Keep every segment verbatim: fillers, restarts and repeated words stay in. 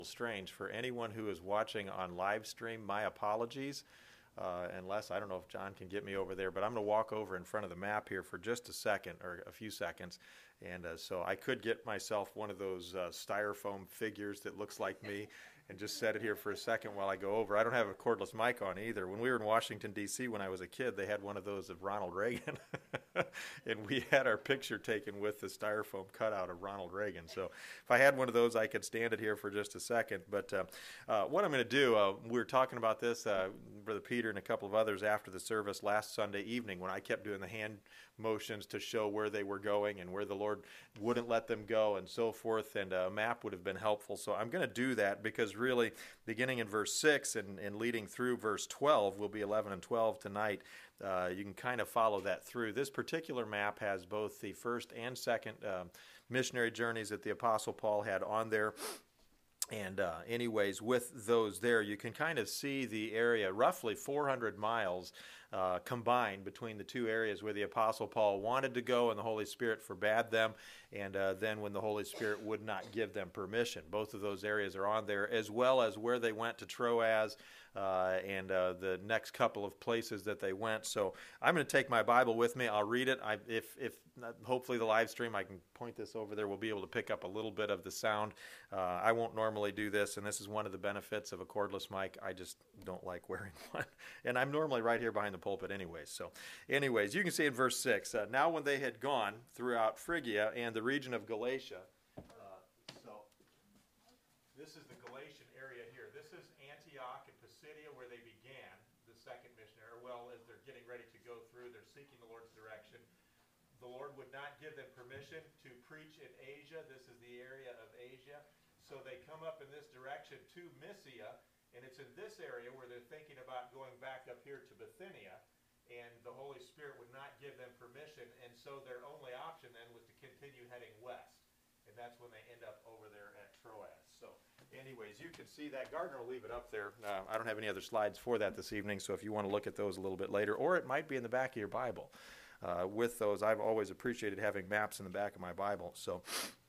Strange. For anyone who is watching on live stream, my apologies. Uh, unless, I don't know if John can get me over there, but I'm going to walk over in front of the map here for just a second, or a few seconds. And uh, so I could get myself one of those uh, styrofoam figures that looks like me and just set it here for a second while I go over. I don't have a cordless mic on either. When we were in Washington, D C, when I was a kid, they had one of those of Ronald Reagan. And we had our picture taken with the styrofoam cutout of Ronald Reagan. So if I had one of those, I could stand it here for just a second. But uh, uh, what I'm going to do, uh, we were talking about this, uh, Brother Peter and a couple of others after the service last Sunday evening, when I kept doing the hand motions to show where they were going and where the Lord wouldn't let them go and so forth, and a map would have been helpful. So I'm going to do that, because really, beginning in verse six and, and leading through verse twelve, will be eleven and twelve tonight. Uh, you can kind of follow that through. This particular map has both the first and second uh, missionary journeys that the Apostle Paul had on there. And uh, anyways, with those there, you can kind of see the area, roughly four hundred miles uh, combined between the two areas where the Apostle Paul wanted to go and the Holy Spirit forbade them, and uh, then when the Holy Spirit would not give them permission. Both of those areas are on there, as well as where they went to Troas uh, and uh, the next couple of places that they went. So I'm going to take my Bible with me. I'll read it. I, if, if hopefully the live stream, I can point this over there, we'll be able to pick up a little bit of the sound. Uh, I won't normally do this, and this is one of the benefits of a cordless mic. I just don't like wearing one. And I'm normally right here behind the pulpit anyways. So anyways, you can see in verse six, uh, now when they had gone throughout Phrygia and the region of Galatia, uh, so this is the Galatian area here. This is Antioch and Pisidia, where they began the second missionary. Well, as they're getting ready to go through, they're seeking the Lord's direction. The Lord would not give them permission to preach in Asia. This is the area of Asia. So they come up in this direction to Mysia, and it's in this area where they're thinking about going back up here to Bithynia, and the Holy Spirit would not give them permission, and so their only option then was to continue heading west, and that's when they end up over there at Troas. So anyways, you can see that. Gardner will leave it up there. Uh, I don't have any other slides for that this evening, so if you want to look at those a little bit later, or it might be in the back of your Bible. Uh, with those, I've always appreciated having maps in the back of my Bible. So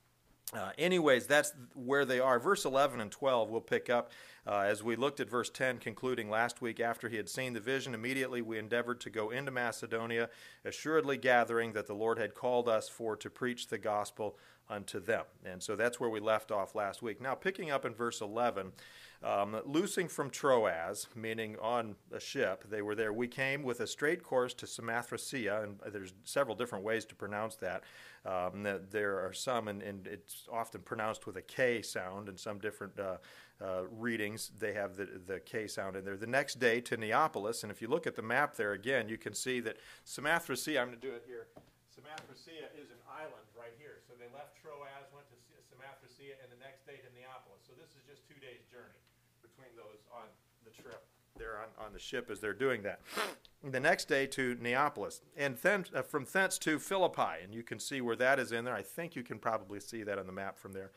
Uh, anyways, that's where they are. Verse eleven and twelve we'll pick up. Uh, as we looked at verse ten, concluding last week, after he had seen the vision, immediately we endeavored to go into Macedonia, assuredly gathering that the Lord had called us for to preach the gospel unto them. And so that's where we left off last week. Now, picking up in verse eleven, um, loosing from Troas, meaning on a ship, they were there. We came with a straight course to Samothracia, and there's several different ways to pronounce that. Um, there are some, and, and it's often pronounced with a K sound, and some different uh, uh, readings, they have the, the K sound in there. The next day to Neapolis, and if you look at the map there again, you can see that Samothracia, I'm going to do it here, Samothracia is an island right here. So they left Troas, went to Samothracia, and the next day to Neapolis. So this is just two days' journey between those on the trip. They're on, on the ship as they're doing that. The next day to Neapolis, and then uh, from thence to Philippi, and you can see where that is in there. I think you can probably see that on the map from there.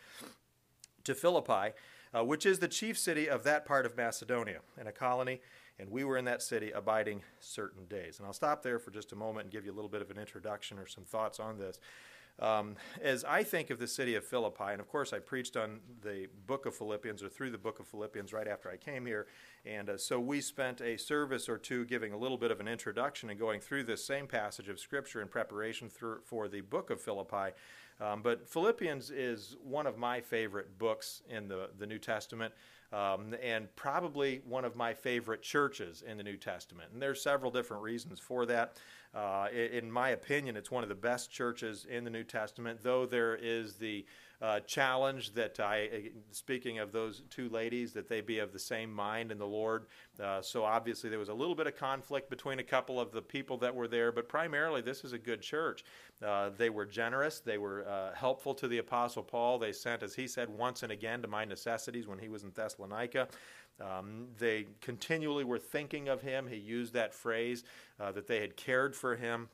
To Philippi, uh, which is the chief city of that part of Macedonia, and a colony, and we were in that city abiding certain days. And I'll stop there for just a moment and give you a little bit of an introduction or some thoughts on this. Um, as I think of the city of Philippi, and of course I preached on the book of Philippians, or through the book of Philippians right after I came here, and uh, so we spent a service or two giving a little bit of an introduction and going through this same passage of Scripture in preparation through, for the book of Philippi. Um, but Philippians is one of my favorite books in the, the New Testament, um, and probably one of my favorite churches in the New Testament. And there's several different reasons for that. Uh, in my opinion, it's one of the best churches in the New Testament, though there is the uh, challenge that I, speaking of those two ladies, that they be of the same mind in the Lord. Uh, so obviously there was a little bit of conflict between a couple of the people that were there, but primarily this is a good church. Uh, they were generous. They were uh, helpful to the Apostle Paul. They sent, as he said, once and again to my necessities when he was in Thessalonica. Um, they continually were thinking of him. He used that phrase, uh, that they had cared for him.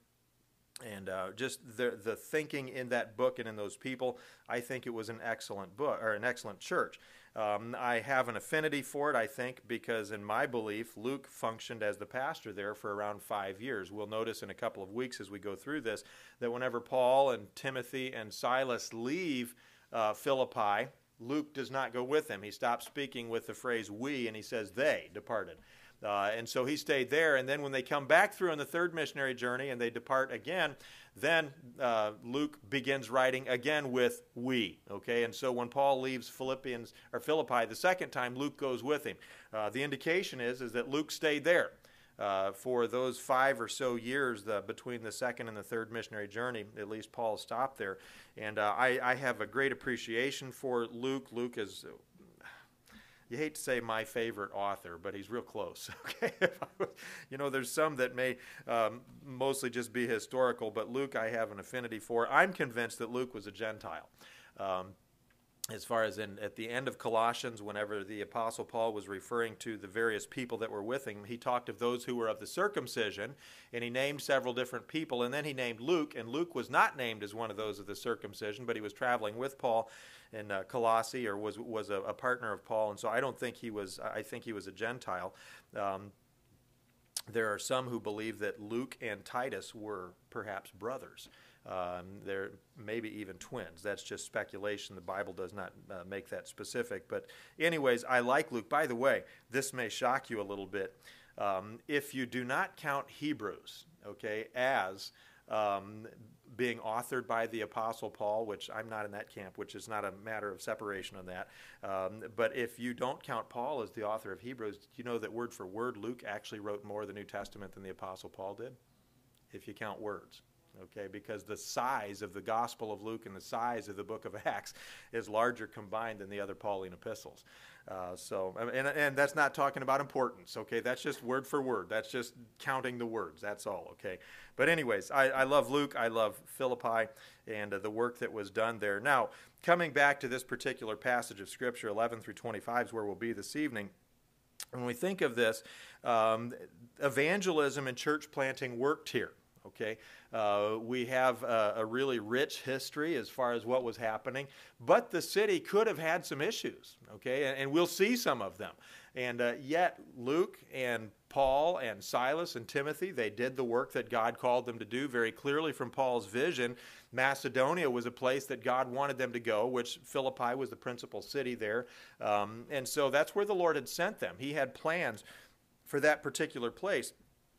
And uh, just the the thinking in that book and in those people, I think it was an excellent book, or an excellent church. Um, I have an affinity for it, I think, because in my belief, Luke functioned as the pastor there for around five years. We'll notice in a couple of weeks as we go through this that whenever Paul and Timothy and Silas leave uh, Philippi, Luke does not go with him. He stops speaking with the phrase we, and he says they departed. Uh, and so he stayed there, and then when they come back through on the third missionary journey and they depart again, then uh, Luke begins writing again with we, okay? And so when Paul leaves Philippians or Philippi the second time, Luke goes with him. Uh, the indication is, is that Luke stayed there uh, for those five or so years the, between the second and the third missionary journey. At least Paul stopped there. And uh, I, I have a great appreciation for Luke. Luke is... You hate to say my favorite author, but he's real close. Okay, you know, there's some that may um, mostly just be historical, but Luke I have an affinity for. I'm convinced that Luke was a Gentile. Um, as far as in at the end of Colossians, whenever the Apostle Paul was referring to the various people that were with him, he talked of those who were of the circumcision, and he named several different people, and then he named Luke, and Luke was not named as one of those of the circumcision, but he was traveling with Paul in uh, Colossae, or was was a, a partner of Paul, and so I don't think he was, I think he was a Gentile. Um, there are some who believe that Luke and Titus were perhaps brothers. Um, they're maybe even twins. That's just speculation. The Bible does not uh, make that specific. But anyways, I like Luke. By the way, this may shock you a little bit. Um, if you do not count Hebrews, okay, as um, being authored by the Apostle Paul, which I'm not in that camp, which is not a matter of separation on that. Um, but if you don't count Paul as the author of Hebrews, you know that word for word, Luke actually wrote more of the New Testament than the Apostle Paul did, if you count words. Okay, because the size of the Gospel of Luke and the size of the book of Acts is larger combined than the other Pauline epistles. Uh, so, and, and that's not talking about importance, okay? That's just word for word. That's just counting the words. That's all, okay? But anyways, I, I love Luke. I love Philippi and uh, the work that was done there. Now, coming back to this particular passage of Scripture, eleven through twenty-five is where we'll be this evening. When we think of this, um, evangelism and church planting worked here. Okay, uh, we have a, a really rich history as far as what was happening, but the city could have had some issues, okay, and, and we'll see some of them. And uh, yet Luke and Paul and Silas and Timothy, they did the work that God called them to do very clearly from Paul's vision. Macedonia was a place that God wanted them to go, which Philippi was the principal city there. Um, and so that's where the Lord had sent them. He had plans for that particular place.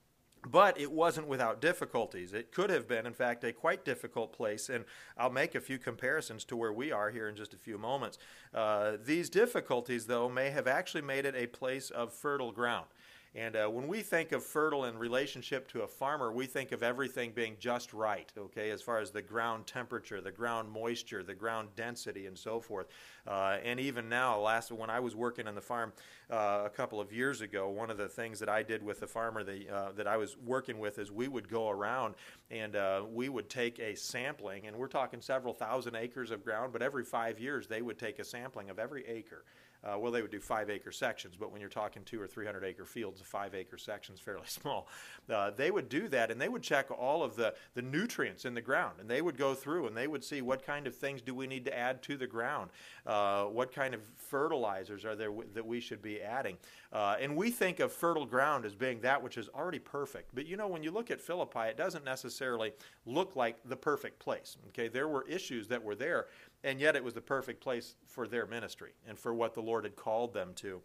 But it wasn't without difficulties. It could have been, in fact, a quite difficult place, and I'll make a few comparisons to where we are here in just a few moments. Uh, these difficulties, though, may have actually made it a place of fertile ground. And uh, when we think of fertile in relationship to a farmer, we think of everything being just right, okay, as far as the ground temperature, the ground moisture, the ground density, and so forth. Uh, and even now, last when I was working on the farm uh, a couple of years ago, one of the things that I did with the farmer the, uh, that I was working with is we would go around and uh, we would take a sampling, and we're talking several thousand acres of ground, but every five years they would take a sampling of every acre. Uh, well, they would do five-acre sections, but when you're talking two or three hundred acre fields, a five-acre section is fairly small. Uh, they would do that, and they would check all of the, the nutrients in the ground, and they would go through, and they would see what kind of things do we need to add to the ground, uh, what kind of fertilizers are there w- that we should be adding. Uh, and we think of fertile ground as being that which is already perfect. But, you know, when you look at Philippi, it doesn't necessarily look like the perfect place. Okay, there were issues that were there, and yet it was the perfect place for their ministry and for what the Lord had called them to.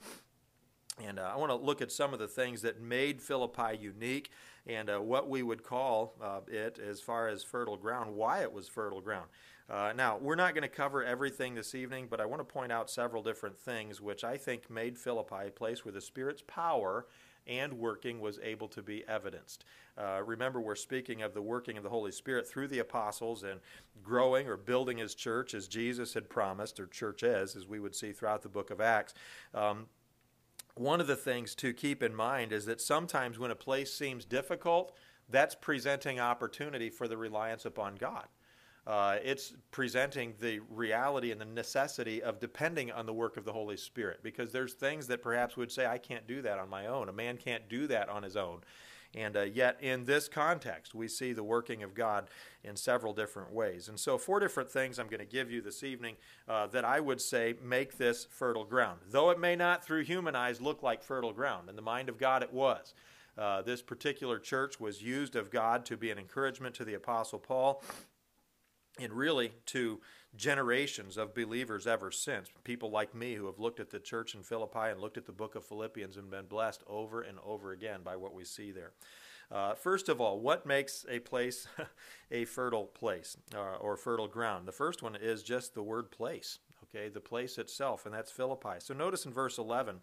And uh, I want to look at some of the things that made Philippi unique and uh, what we would call uh, it as far as fertile ground, why it was fertile ground. Uh, now, we're not going to cover everything this evening, but I want to point out several different things which I think made Philippi a place where the Spirit's power and working was able to be evidenced. Uh, remember, we're speaking of the working of the Holy Spirit through the apostles and growing or building His church as Jesus had promised, or church is, as we would see throughout the book of Acts. Um, one of the things to keep in mind is that sometimes when a place seems difficult, that's presenting opportunity for the reliance upon God. Uh, it's presenting the reality and the necessity of depending on the work of the Holy Spirit, because there's things that perhaps would say, I can't do that on my own. A man can't do that on his own. And uh, yet in this context, we see the working of God in several different ways. And so four different things I'm going to give you this evening uh, that I would say make this fertile ground. Though it may not through human eyes look like fertile ground, in the mind of God it was. Uh, this particular church was used of God to be an encouragement to the Apostle Paul, and really to generations of believers ever since. People like me who have looked at the church in Philippi and looked at the book of Philippians and been blessed over and over again by what we see there. Uh, first of all, what makes a place a fertile place uh, or fertile ground? The first one is just the word place, okay, the place itself, and that's Philippi. So notice in verse eleven,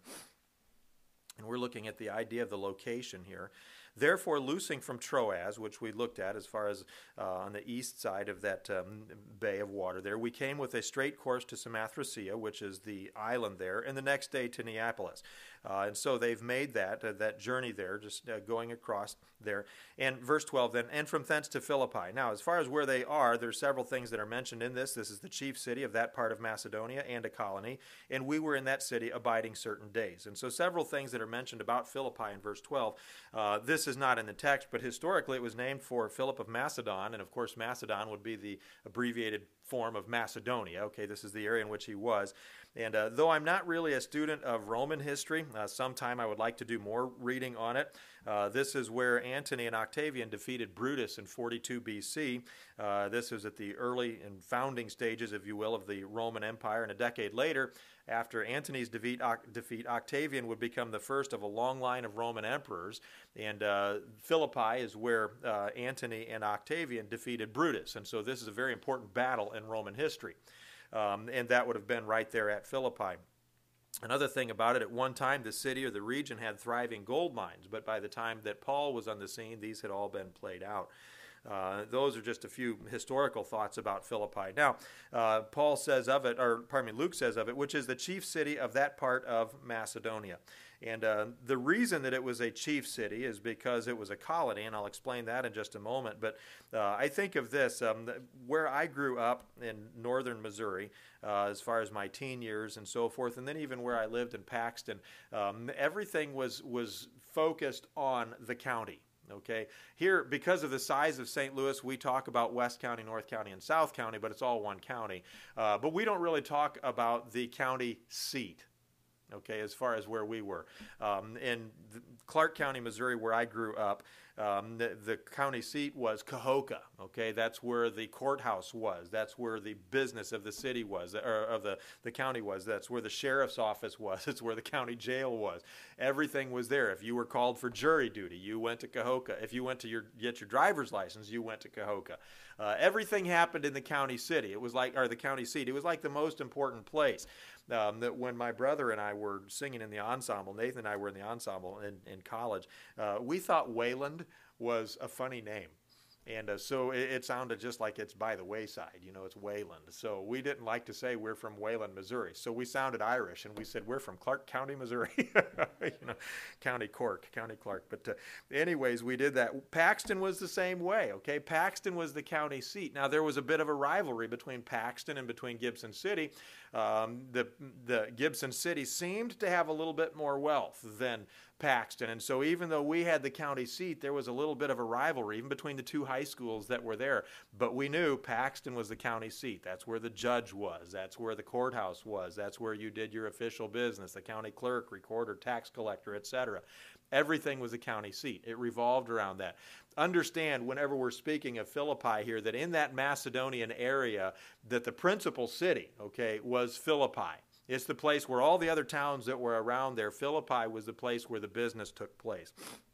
and we're looking at the idea of the location here. Therefore, loosing from Troas, which we looked at as far as uh, on the east side of that um, bay of water there, we came with a straight course to Samothracia, which is the island there, and the next day to Neapolis. Uh, and so they've made that uh, that journey there, just uh, going across there. And verse twelve then, and from thence to Philippi. Now, as far as where they are, there's several things that are mentioned in this. This is the chief city of that part of Macedonia and a colony, and we were in that city abiding certain days. And so several things that are mentioned about Philippi in verse twelve. Uh, this is not in the text, but historically it was named for Philip of Macedon, and of course Macedon would be the abbreviated form of Macedonia. Okay, this is the area in which he was. And uh, though I'm not really a student of Roman history, uh, sometime I would like to do more reading on it. Uh, this is where Antony and Octavian defeated Brutus in forty-two B C. Uh, this was at the early and founding stages, if you will, of the Roman Empire. And a decade later, after Antony's defeat, defeat Octavian would become the first of a long line of Roman emperors. And uh, Philippi is where uh, Antony and Octavian defeated Brutus. And so this is a very important battle in Roman history. Um, and that would have been right there at Philippi. Another thing about it, at one time the city or the region had thriving gold mines, but by the time that Paul was on the scene, these had all been played out. Uh, those are just a few historical thoughts about Philippi. Now, uh, Paul says of it, or pardon me, Luke says of it, which is the chief city of that part of Macedonia. And uh, the reason that it was a chief city is because it was a colony, and I'll explain that in just a moment. But uh, I think of this, um, where I grew up in northern Missouri, uh, as far as my teen years and so forth, and then even where I lived in Paxton, um, everything was was focused on the county. Okay, here, because of the size of Saint Louis, we talk about West County, North County, and South County, but it's all one county. Uh, but we don't really talk about the county seat, okay, as far as where we were. Um, in Clark County, Missouri, where I grew up, um, the, the county seat was Cahokia, okay? That's where the courthouse was. That's where the business of the city was, or of the, the county was. That's where the sheriff's office was. It's where the county jail was. Everything was there. If you were called for jury duty, you went to Cahokia. If you went to your, get your driver's license, you went to Cahokia. Uh, everything happened in the county city. It was like, or the county seat. It was like the most important place. Um, that when my brother and I were singing in the ensemble, Nathan and I were in the ensemble in, in college, uh, we thought Wayland was a funny name. And uh, so it, it sounded just like it's by the wayside, you know, it's Wayland. So we didn't like to say we're from Wayland, Missouri. So we sounded Irish, and we said we're from Clark County, Missouri, you know, County Cork, County Clark. But uh, anyways, we did that. Paxton was the same way, okay? Paxton was the county seat. Now, there was a bit of a rivalry between Paxton and between Gibson City. Um, the, the Gibson City seemed to have a little bit more wealth than Paxton. And so even though we had the county seat, there was a little bit of a rivalry even between the two high schools that were there. But we knew Paxton was the county seat. That's where the judge was. That's where the courthouse was. That's where you did your official business, the county clerk, recorder, tax collector, et cetera. Everything was a county seat. It revolved around that. Understand, whenever we're speaking of Philippi here, that in that Macedonian area, that the principal city, okay, was Philippi. It's the place where all the other towns that were around there, Philippi was the place where the business took place.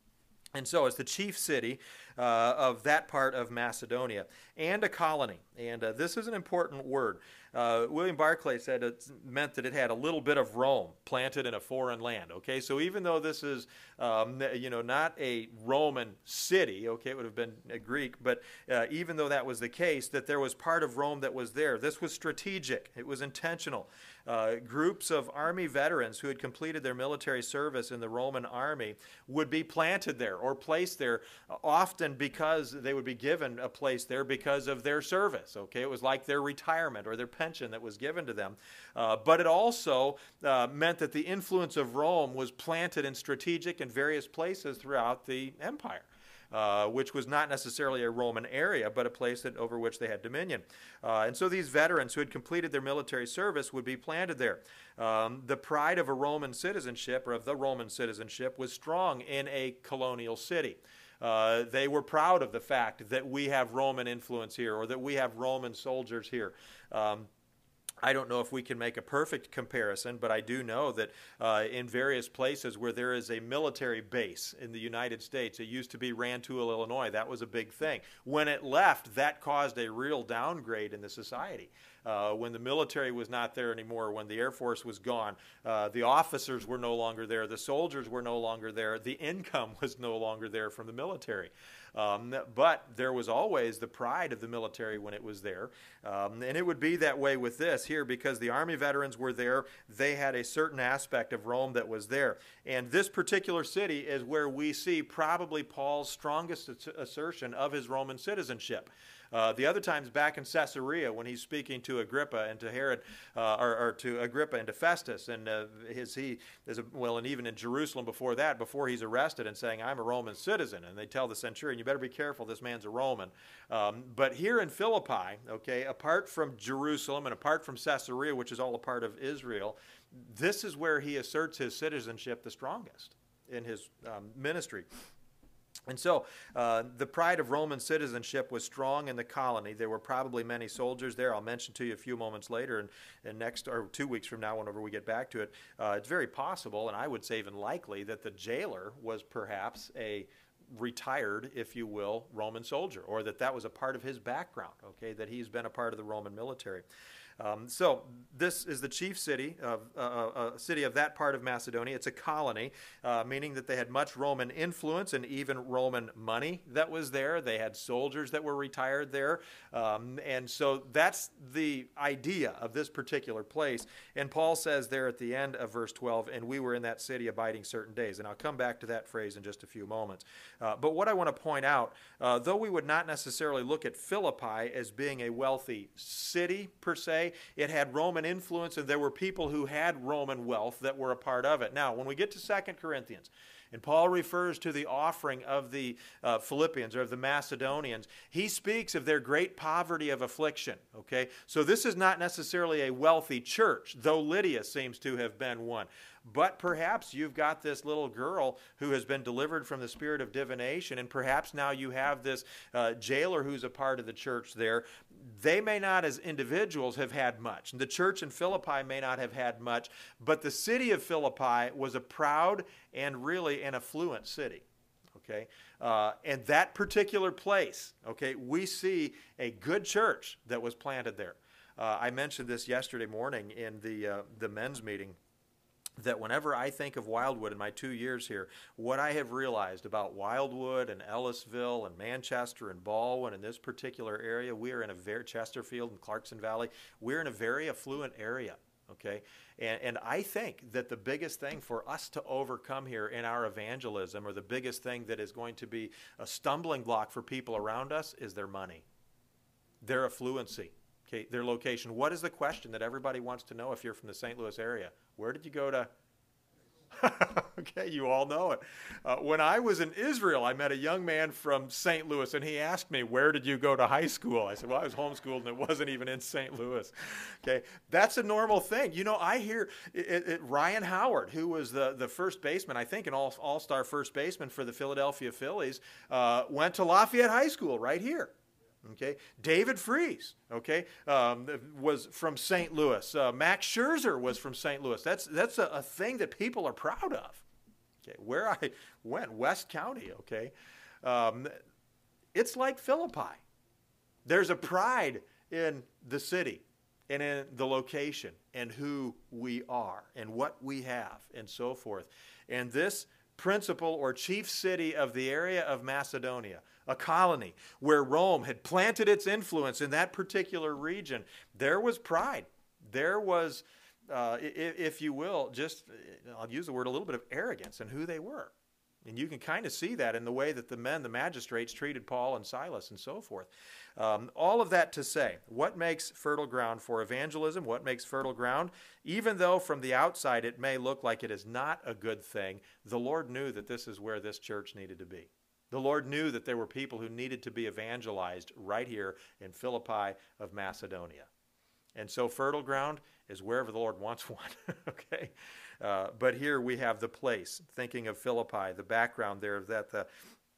And so it's the chief city uh, of that part of Macedonia and a colony. And uh, this is an important word. Uh, William Barclay said it meant that it had a little bit of Rome planted in a foreign land. Okay, so even though this is, um, you know, not a Roman city, okay, it would have been a Greek, but uh, even though that was the case, that there was part of Rome that was there. This was strategic. It was intentional. Uh, groups of army veterans who had completed their military service in the Roman army would be planted there or placed there, uh, often because they would be given a place there because of their service. Okay, it was like their retirement or their pension that was given to them. Uh, but it also uh, meant that the influence of Rome was planted in strategic and various places throughout the empire. Uh, which was not necessarily a Roman area, but a place that over which they had dominion. Uh, and so these veterans who had completed their military service would be planted there. Um, the pride of a Roman citizenship, or of the Roman citizenship, was strong in a colonial city. Uh, they were proud of the fact that we have Roman influence here, or that we have Roman soldiers here. Um, I don't know if we can make a perfect comparison, but I do know that uh, in various places where there is a military base in the United States, it used to be Rantoul, Illinois. That was a big thing. When it left, that caused a real downgrade in the society. Uh, when the military was not there anymore, when the Air Force was gone, uh, the officers were no longer there, the soldiers were no longer there, the income was no longer there from the military. Um, but there was always the pride of the military when it was there. Um, and it would be that way with this here, because the Army veterans were there. They had a certain aspect of Rome that was there. And this particular city is where we see probably Paul's strongest assertion of his Roman citizenship. Uh, the other times back in Caesarea, when he's speaking to Agrippa and to Herod, uh, or, or to Agrippa and to Festus, and uh, his, he is a, well, and even in Jerusalem before that, before he's arrested and saying, "I'm a Roman citizen," and they tell the centurion, "You better be careful, this man's a Roman." Um, but here in Philippi, okay, apart from Jerusalem and apart from Caesarea, which is all a part of Israel, this is where he asserts his citizenship the strongest in his um, ministry. And so uh, the pride of Roman citizenship was strong in the colony. There were probably many soldiers there. I'll mention to you a few moments later, and, and next, or two weeks from now, whenever we get back to it, uh, it's very possible, and I would say even likely, that the jailer was perhaps a retired, if you will, Roman soldier, or that that was a part of his background, okay, that he's been a part of the Roman military. Um, so this is the chief city of uh, a city of that part of Macedonia. It's a colony, uh, meaning that they had much Roman influence and even Roman money that was there. They had soldiers that were retired there. Um, and so that's the idea of this particular place. And Paul says there at the end of verse twelve, "And we were in that city abiding certain days." And I'll come back to that phrase in just a few moments. Uh, but what I want to point out, uh, though we would not necessarily look at Philippi as being a wealthy city per se, it had Roman influence, and there were people who had Roman wealth that were a part of it. Now, when we get to Second Corinthians, and Paul refers to the offering of the uh, Philippians or of the Macedonians, he speaks of their great poverty of affliction, okay? So this is not necessarily a wealthy church, though Lydia seems to have been one. But perhaps you've got this little girl who has been delivered from the spirit of divination, and perhaps now you have this uh, jailer who's a part of the church there. They may not as individuals have had much. The church in Philippi may not have had much, but the city of Philippi was a proud and really an affluent city. Okay, uh, and that particular place, okay, we see a good church that was planted there. Uh, I mentioned this yesterday morning in the uh, the men's meeting, that whenever I think of Wildwood in my two years here, what I have realized about Wildwood and Ellisville and Manchester and Baldwin in this particular area, we are in a very, Chesterfield and Clarkson Valley, we're in a very affluent area, okay? And, and I think that the biggest thing for us to overcome here in our evangelism, or the biggest thing that is going to be a stumbling block for people around us, is their money, their affluency. Okay, their location. What is the question that everybody wants to know if you're from the Saint Louis area? Where did you go to? Okay, you all know it. Uh, when I was in Israel, I met a young man from Saint Louis, and he asked me, "Where did you go to high school?" I said, "Well, I was homeschooled, and it wasn't even in Saint Louis." Okay, that's a normal thing. You know, I hear it, it, Ryan Howard, who was the, the first baseman, I think an all, all-star first baseman for the Philadelphia Phillies, uh, went to Lafayette High School right here. Okay, David Freese, okay, um, was from Saint Louis. Uh, Max Scherzer was from Saint Louis. That's that's a, a thing that people are proud of. Okay, where I went, West County. Okay, um, it's like Philippi. There's a pride in the city and in the location and who we are and what we have and so forth. And this principal or chief city of the area of Macedonia, a colony where Rome had planted its influence in that particular region, there was pride. There was, uh, if you will, just, I'll use the word, a little bit of arrogance in who they were. And you can kind of see that in the way that the men, the magistrates, treated Paul and Silas and so forth. Um, all of that to say, what makes fertile ground for evangelism? What makes fertile ground? Even though from the outside it may look like it is not a good thing, the Lord knew that this is where this church needed to be. The Lord knew that there were people who needed to be evangelized right here in Philippi of Macedonia. And so fertile ground is wherever the Lord wants one, okay? Uh, but here we have the place, thinking of Philippi, the background there, that the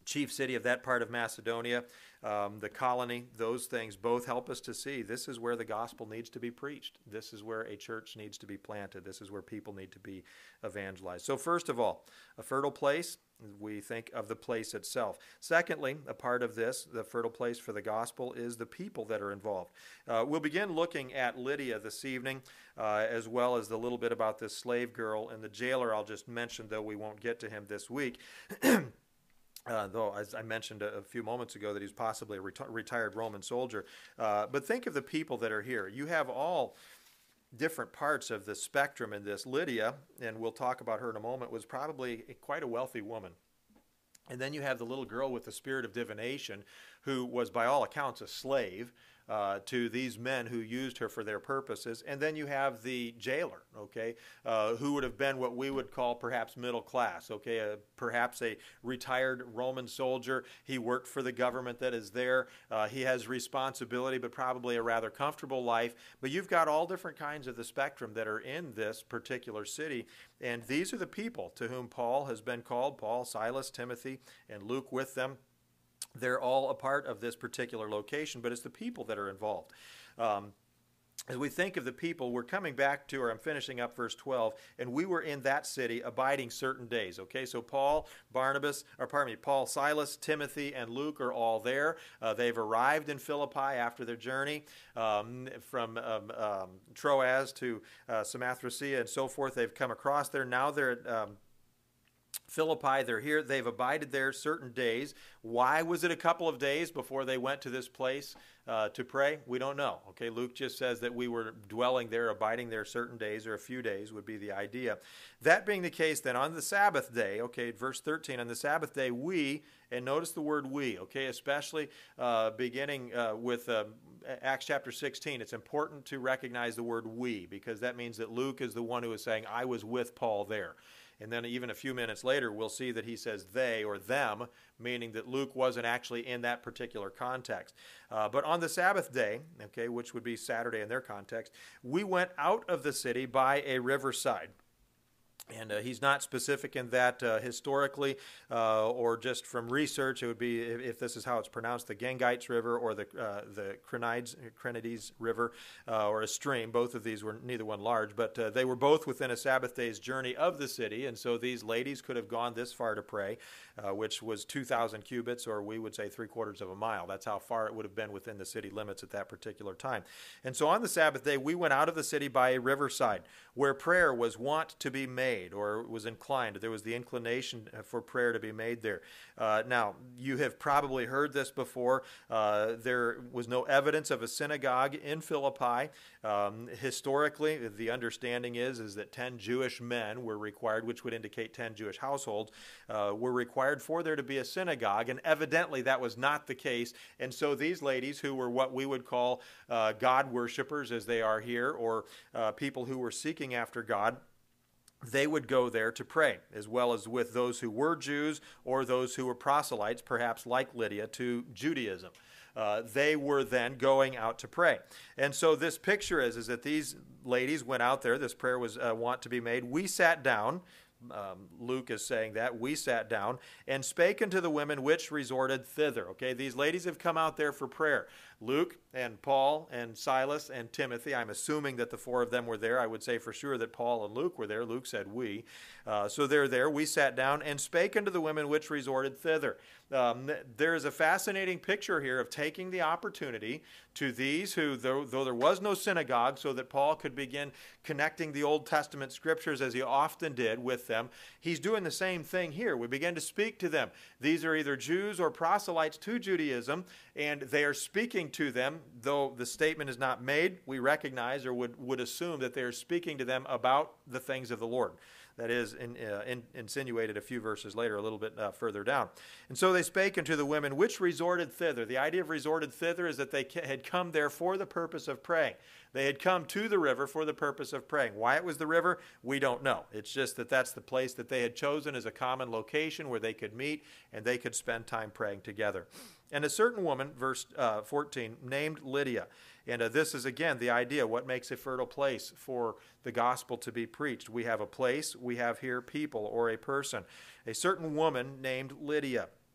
chief city of that part of Macedonia, um, the colony, those things both help us to see this is where the gospel needs to be preached. This is where a church needs to be planted. This is where people need to be evangelized. So first of all, a fertile place, we think of the place itself. Secondly, a part of this, the fertile place for the gospel, is the people that are involved. Uh, we'll begin looking at Lydia this evening, uh, as well as the little bit about this slave girl and the jailer I'll just mention, though we won't get to him this week. Uh, though, as I mentioned a, a few moments ago, that he's possibly a reti- retired Roman soldier. Uh, but think of the people that are here. You have all different parts of the spectrum in this. Lydia, and we'll talk about her in a moment, was probably a, quite a wealthy woman. And then you have the little girl with the spirit of divination, who was by all accounts a slave uh, to these men who used her for their purposes. And then you have the jailer, okay, uh, who would have been what we would call perhaps middle class, okay, uh, perhaps a retired Roman soldier. He worked for the government that is there. Uh, he has responsibility, but probably a rather comfortable life. But you've got all different kinds of the spectrum that are in this particular city. And these are the people to whom Paul has been called, Paul, Silas, Timothy, and Luke with them. They're all a part of this particular location, but it's the people that are involved. Um, as we think of the people, we're coming back to, or I'm finishing up verse twelve, and we were in that city abiding certain days. Okay, so Paul, Barnabas, or pardon me, Paul, Silas, Timothy, and Luke are all there. Uh, they've arrived in Philippi after their journey um, from um, um, Troas to uh, Samothracia and so forth. They've come across there. Now they're at um, Philippi, they're here, they've abided there certain days. Why was it a couple of days before they went to this place uh, to pray? We don't know. Okay, Luke just says that we were dwelling there, abiding there certain days, or a few days would be the idea. That being the case, then on the Sabbath day, okay, verse thirteen, on the Sabbath day, we, and notice the word we, okay, especially uh, beginning uh, with uh, Acts chapter sixteen, it's important to recognize the word we, because that means that Luke is the one who is saying, I was with Paul there. And then even a few minutes later, we'll see that he says they or them, meaning that Luke wasn't actually in that particular context. Uh, but on the Sabbath day, okay, which would be Saturday in their context, we went out of the city by a riverside. And uh, he's not specific in that uh, historically uh, or just from research. It would be, if, if this is how it's pronounced, the Gangites River or the uh, the Crenides, Crenides River uh, or a stream. Both of these were neither one large, but uh, they were both within a Sabbath day's journey of the city. And so these ladies could have gone this far to pray, uh, which was two thousand cubits, or we would say three quarters of a mile. That's how far it would have been within the city limits at that particular time. And so on the Sabbath day, we went out of the city by a riverside where prayer was wont to be made, or was inclined. There was the inclination for prayer to be made there. Uh, now, you have probably heard this before. Uh, there was no evidence of a synagogue in Philippi. Um, historically, the understanding is, is that ten Jewish men were required, which would indicate ten Jewish households, uh, were required for there to be a synagogue, and evidently that was not the case. And so these ladies, who were what we would call uh, God worshipers, as they are here, or uh, people who were seeking after God, they would go there to pray, as well as with those who were Jews or those who were proselytes, perhaps like Lydia, to Judaism. Uh, they were then going out to pray. And so this picture is, is that these ladies went out there. This prayer was uh, wont to be made. We sat down. Um, Luke is saying that. We sat down and spake unto the women which resorted thither. Okay, these ladies have come out there for prayer. Luke and Paul and Silas and Timothy, I'm assuming that the four of them were there. I would say for sure that Paul and Luke were there. Luke said we. Uh, so they're there. We sat down and spake unto the women which resorted thither. Um, there is a fascinating picture here of taking the opportunity to these who, though, though there was no synagogue, so that Paul could begin connecting the Old Testament scriptures as he often did with them. He's doing the same thing here. We begin to speak to them. These are either Jews or proselytes to Judaism, and they are speaking to them, though the statement is not made. We recognize or would, would assume that they are speaking to them about the things of the Lord. That is in, uh, in, insinuated a few verses later, a little bit uh, further down. And so they spake unto the women which resorted thither. The idea of resorted thither is that they had come there for the purpose of praying. They had come to the river for the purpose of praying. Why it was the river, we don't know. It's just that that's the place that they had chosen as a common location where they could meet and they could spend time praying together. And a certain woman, verse uh, fourteen, named Lydia. And uh, this is, again, the idea, what makes a fertile place for the gospel to be preached. We have a place, we have here people or a person. A certain woman named Lydia.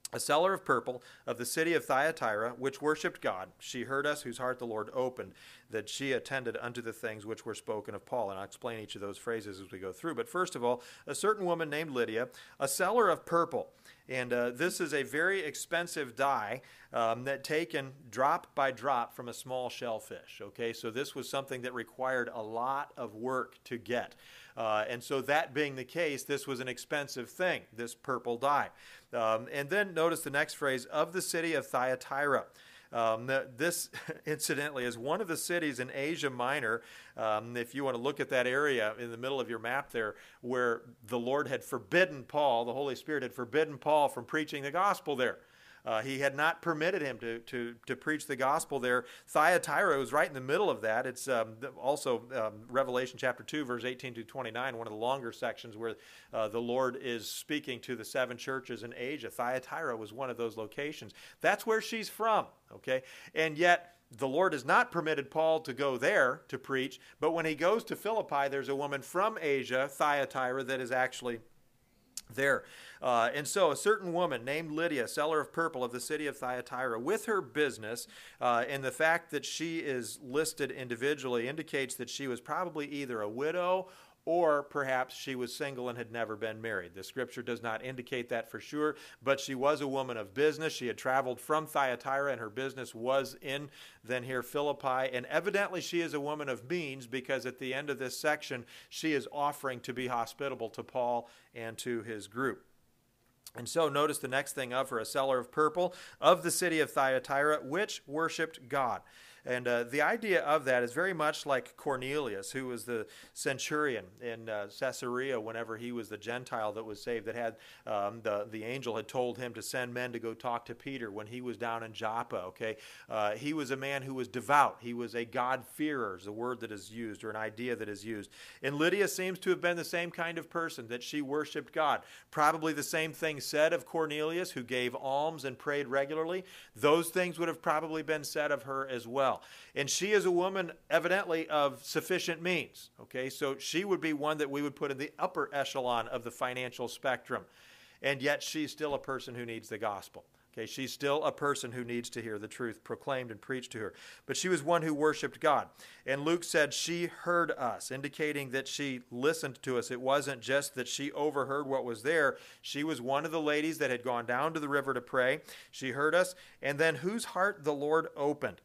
a seller of purple of the city of Thyatira, which worshipped God. She heard us, whose heart the Lord opened, that she attended unto the things which were spoken of Paul. And I'll explain each of those phrases as we go through. But first of all, a certain woman named Lydia, a seller of purple. And uh, this is a very expensive dye um, that taken drop by drop from a small shellfish. Okay, so this was something that required a lot of work to get. Uh, and so that being the case, this was an expensive thing, this purple dye. Um, and then notice the next phrase, of the city of Thyatira. Um, the, this, incidentally, is one of the cities in Asia Minor, um, if you want to look at that area in the middle of your map there, where the Lord had forbidden Paul, the Holy Spirit had forbidden Paul from preaching the gospel there. Uh, he had not permitted him to, to, to preach the gospel there. Thyatira was right in the middle of that. It's um, also um, Revelation chapter two, verse eighteen to twenty-nine, one of the longer sections where uh, the Lord is speaking to the seven churches in Asia. Thyatira was one of those locations. That's where she's from, okay? And yet, the Lord has not permitted Paul to go there to preach, but when he goes to Philippi, there's a woman from Asia, Thyatira, that is actually there. Uh, and so a certain woman named Lydia, seller of purple of the city of Thyatira, with her business, uh, and the fact that she is listed individually indicates that she was probably either a widow or perhaps she was single and had never been married. The scripture does not indicate that for sure, but she was a woman of business. She had traveled from Thyatira, and her business was in, then here, Philippi. And evidently she is a woman of means, because at the end of this section, she is offering to be hospitable to Paul and to his group. And so notice the next thing of her, a seller of purple of the city of Thyatira, which worshipped God. And uh, the idea of that is very much like Cornelius, who was the centurion in uh, Caesarea whenever he was the Gentile that was saved, that had um, the, the angel had told him to send men to go talk to Peter when he was down in Joppa, okay? Uh, he was a man who was devout. He was a God-fearer, is the word that is used, or an idea that is used. And Lydia seems to have been the same kind of person, that she worshiped God. Probably the same thing said of Cornelius, who gave alms and prayed regularly. Those things would have probably been said of her as well. And she is a woman evidently of sufficient means. Okay, so she would be one that we would put in the upper echelon of the financial spectrum. And yet she's still a person who needs the gospel. Okay, she's still a person who needs to hear the truth proclaimed and preached to her. But she was one who worshiped God. And Luke said she heard us, indicating that she listened to us. It wasn't just that she overheard what was there. She was one of the ladies that had gone down to the river to pray. She heard us. And then whose heart the Lord opened.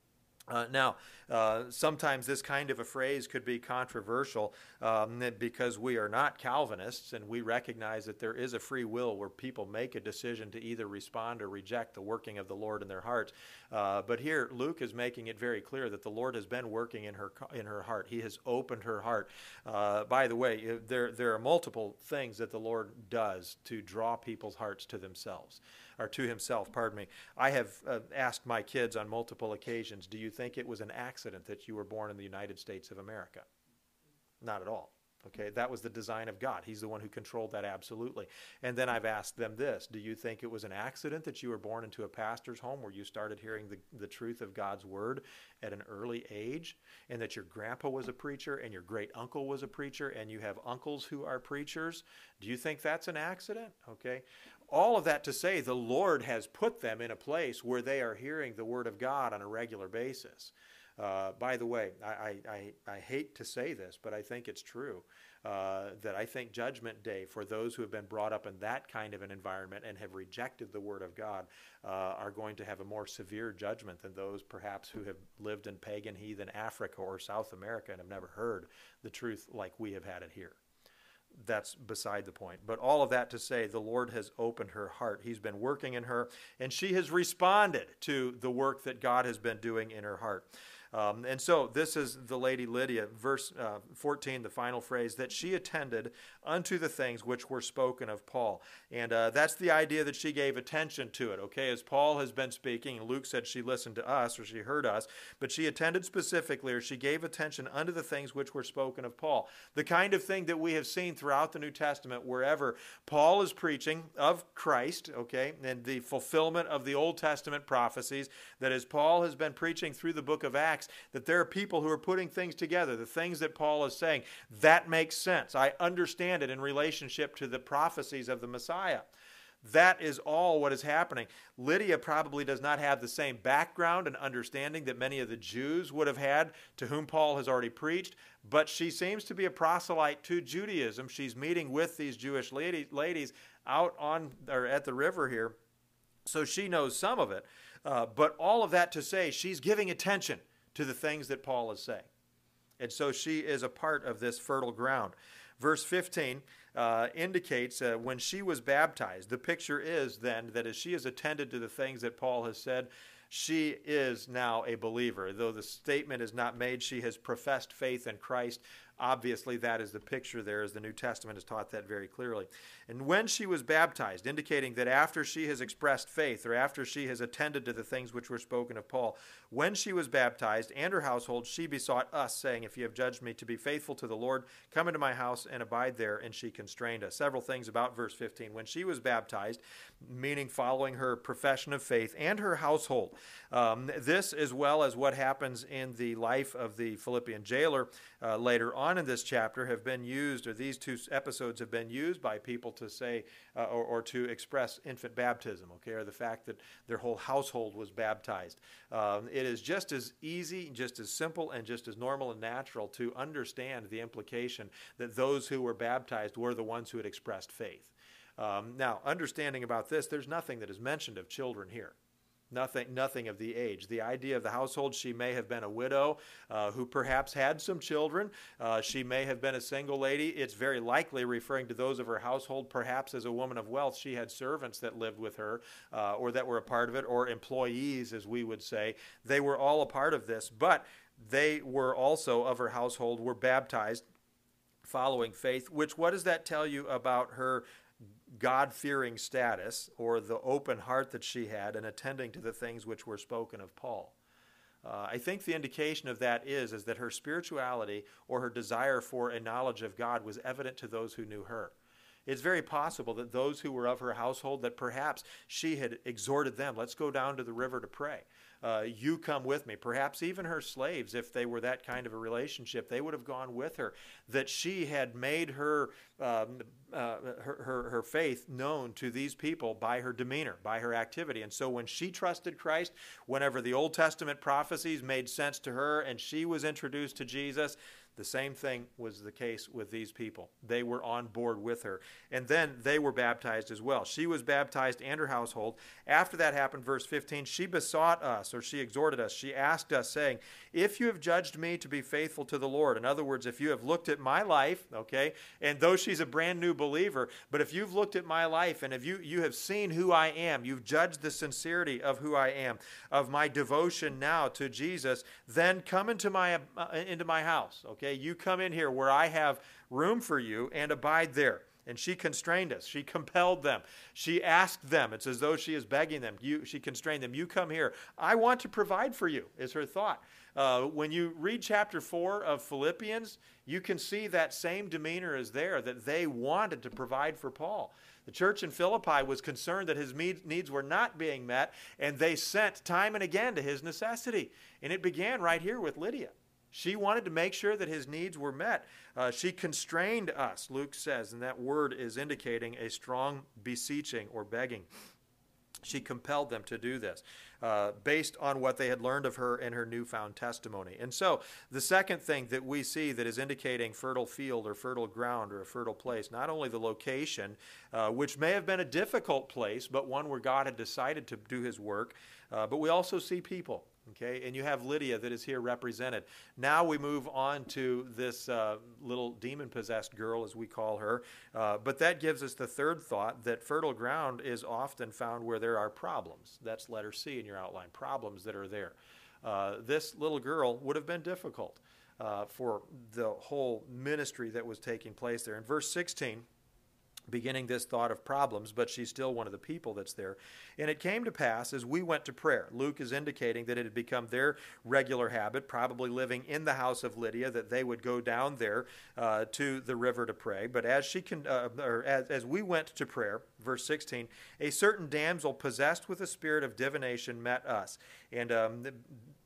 Uh, now, uh, sometimes this kind of a phrase could be controversial um, because we are not Calvinists, and we recognize that there is a free will where people make a decision to either respond or reject the working of the Lord in their hearts. Uh, but here, Luke is making it very clear that the Lord has been working in her in her heart. He has opened her heart. Uh, by the way, there there are multiple things that the Lord does to draw people's hearts to themselves. Or to himself, pardon me. I have uh, asked my kids on multiple occasions, do you think it was an accident that you were born in the United States of America? Not at all. Okay, that was the design of God. He's the one who controlled that absolutely. And then I've asked them this, do you think it was an accident that you were born into a pastor's home where you started hearing the, the truth of God's word at an early age, and that your grandpa was a preacher and your great uncle was a preacher and you have uncles who are preachers? Do you think that's an accident? Okay. All of that to say, the Lord has put them in a place where they are hearing the word of God on a regular basis. Uh, by the way, I, I, I hate to say this, but I think it's true, uh, that I think Judgment Day, for those who have been brought up in that kind of an environment and have rejected the Word of God, uh, are going to have a more severe judgment than those perhaps who have lived in pagan heathen Africa or South America and have never heard the truth like we have had it here. That's beside the point. But all of that to say, the Lord has opened her heart. He's been working in her, and she has responded to the work that God has been doing in her heart. Um, and so this is the lady Lydia, verse uh, fourteen, the final phrase, that she attended unto the things which were spoken of Paul. And uh, that's the idea that she gave attention to it, okay? As Paul has been speaking, and Luke said she listened to us, or she heard us, but she attended specifically, or she gave attention unto the things which were spoken of Paul. The kind of thing that we have seen throughout the New Testament, wherever Paul is preaching of Christ, okay, and the fulfillment of the Old Testament prophecies, that as Paul has been preaching through the book of Acts, that there are people who are putting things together, the things that Paul is saying, that makes sense. I understand it in relationship to the prophecies of the Messiah. That is all what is happening. Lydia probably does not have the same background and understanding that many of the Jews would have had, to whom Paul has already preached, but she seems to be a proselyte to Judaism. She's meeting with these Jewish lady, ladies out on or at the river here, so she knows some of it. Uh, but all of that to say, she's giving attention to the things that Paul is saying. And so she is a part of this fertile ground. Verse fifteen uh, indicates uh, when she was baptized, the picture is then that as she has attended to the things that Paul has said, she is now a believer. Though the statement is not made, she has professed faith in Christ. Obviously, that is the picture there, as the New Testament has taught that very clearly. And when she was baptized, indicating that after she has expressed faith, or after she has attended to the things which were spoken of Paul, when she was baptized and her household, she besought us, saying, if you have judged me to be faithful to the Lord, come into my house and abide there. And she constrained us. Several things about verse fifteen. When she was baptized, meaning following her profession of faith, and her household. Um, this, as well as what happens in the life of the Philippian jailer uh, later on in this chapter, have been used, or these two episodes have been used by people to say, uh, or, or to express infant baptism, okay, or the fact that their whole household was baptized. Um, it is just as easy, just as simple, and just as normal and natural to understand the implication that those who were baptized were the ones who had expressed faith. Um, now, understanding about this, there's nothing that is mentioned of children here. Nothing, nothing of the age. The idea of the household, she may have been a widow uh, who perhaps had some children. Uh, she may have been a single lady. It's very likely referring to those of her household. Perhaps as a woman of wealth, she had servants that lived with her uh, or that were a part of it, or employees, as we would say. They were all a part of this, but they were also of her household, were baptized following faith, which, what does that tell you about her God-fearing status, or the open heart that she had in attending to the things which were spoken of Paul? Uh, I think the indication of that is, is that her spirituality or her desire for a knowledge of God was evident to those who knew her. It's very possible that those who were of her household, that perhaps she had exhorted them, let's go down to the river to pray. Uh, you come with me. Perhaps even her slaves, if they were that kind of a relationship, they would have gone with her. That she had made her, um, uh, her, her, her faith known to these people by her demeanor, by her activity. And so when she trusted Christ, whenever the Old Testament prophecies made sense to her and she was introduced to Jesus, the same thing was the case with these people. They were on board with her. And then they were baptized as well. She was baptized and her household. After that happened, verse fifteen, she besought us, or she exhorted us. She asked us, saying, if you have judged me to be faithful to the Lord, in other words, if you have looked at my life, okay, and though she's a brand new believer, but if you've looked at my life and if you, you have seen who I am, you've judged the sincerity of who I am, of my devotion now to Jesus, then come into my, uh, into my house, okay? Okay, you come in here where I have room for you and abide there. And she constrained us. She compelled them. She asked them. It's as though she is begging them. You, she constrained them. You come here. I want to provide for you, is her thought. Uh, when you read chapter four of Philippians, you can see that same demeanor is there, that they wanted to provide for Paul. The church in Philippi was concerned that his needs were not being met, and they sent time and again to his necessity. And it began right here with Lydia. She wanted to make sure that his needs were met. Uh, she constrained us, Luke says, and that word is indicating a strong beseeching or begging. She compelled them to do this uh, based on what they had learned of her and her newfound testimony. And so the second thing that we see that is indicating fertile field or fertile ground or a fertile place, not only the location, uh, which may have been a difficult place, but one where God had decided to do his work, uh, but we also see people. Okay, and you have Lydia that is here represented. Now we move on to this uh, little demon-possessed girl, as we call her. Uh, but that gives us the third thought, that fertile ground is often found where there are problems. That's letter C in your outline, problems that are there. Uh, this little girl would have been difficult uh, for the whole ministry that was taking place there. In verse sixteen, beginning this thought of problems, but she's still one of the people that's there. And it came to pass as we went to prayer. Luke is indicating that it had become their regular habit, probably living in the house of Lydia, that they would go down there uh, to the river to pray. But as she can, uh, or as, as we went to prayer, verse sixteen, a certain damsel possessed with a spirit of divination met us. And um,